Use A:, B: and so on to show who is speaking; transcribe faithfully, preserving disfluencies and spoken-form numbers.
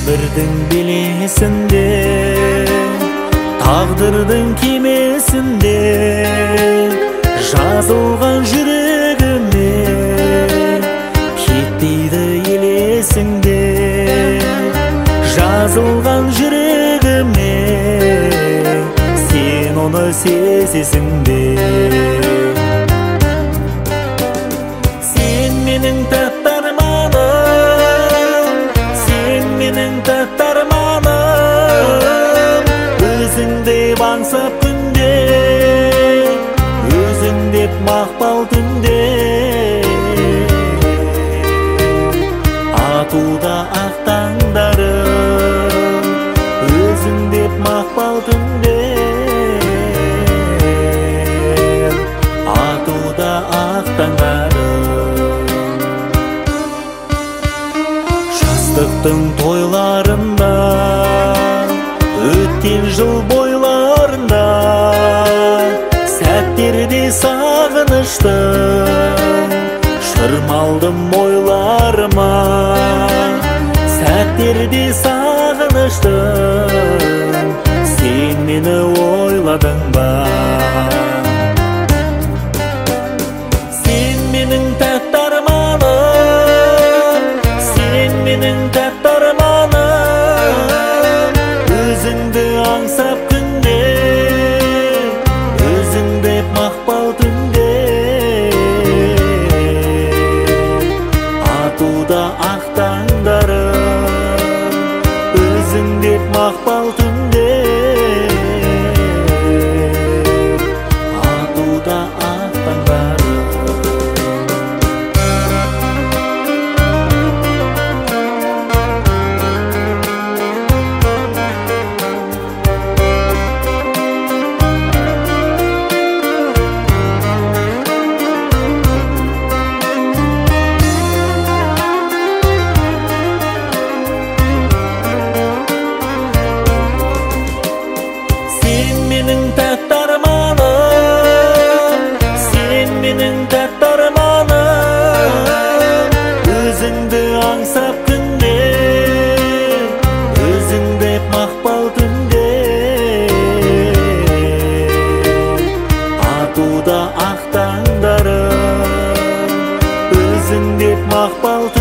A: өмірдің белесінде, тағдырдың кемесінде жазылған жүрегіме кетпейді елесіңде. Жазылған жүрегіме сен оны сезесің бе? Сен менің тәтті арманым, сен менің тәтті арманым, өзің деп аңсап күнде, өзің деп мақпал түнде, атуда ақ таңдарым, өзің деп мақпал түнде, атуда ақ таңдарым. Жастықтың тойларында, өткен жыл бойларында, сәттерде сағыныштың шырмалдым ойларыма. Сәттерде сағыныштың сен мені ойладың ба? Сен менің тәтті арманым, сен менің тәтті арманым, өзіңді аңсап күнде, өзің деп мақпал түнде, атуда ақ таңдарым, өзің деп мақпал түнде, атуда ақ таңдарым. Сен менің тәтті арманым, сен менің тәтті арманым, өзіңді аңсап күнде, өзің деп мақпал түнде, атуда ақ таңдарым, өзің деп мақпал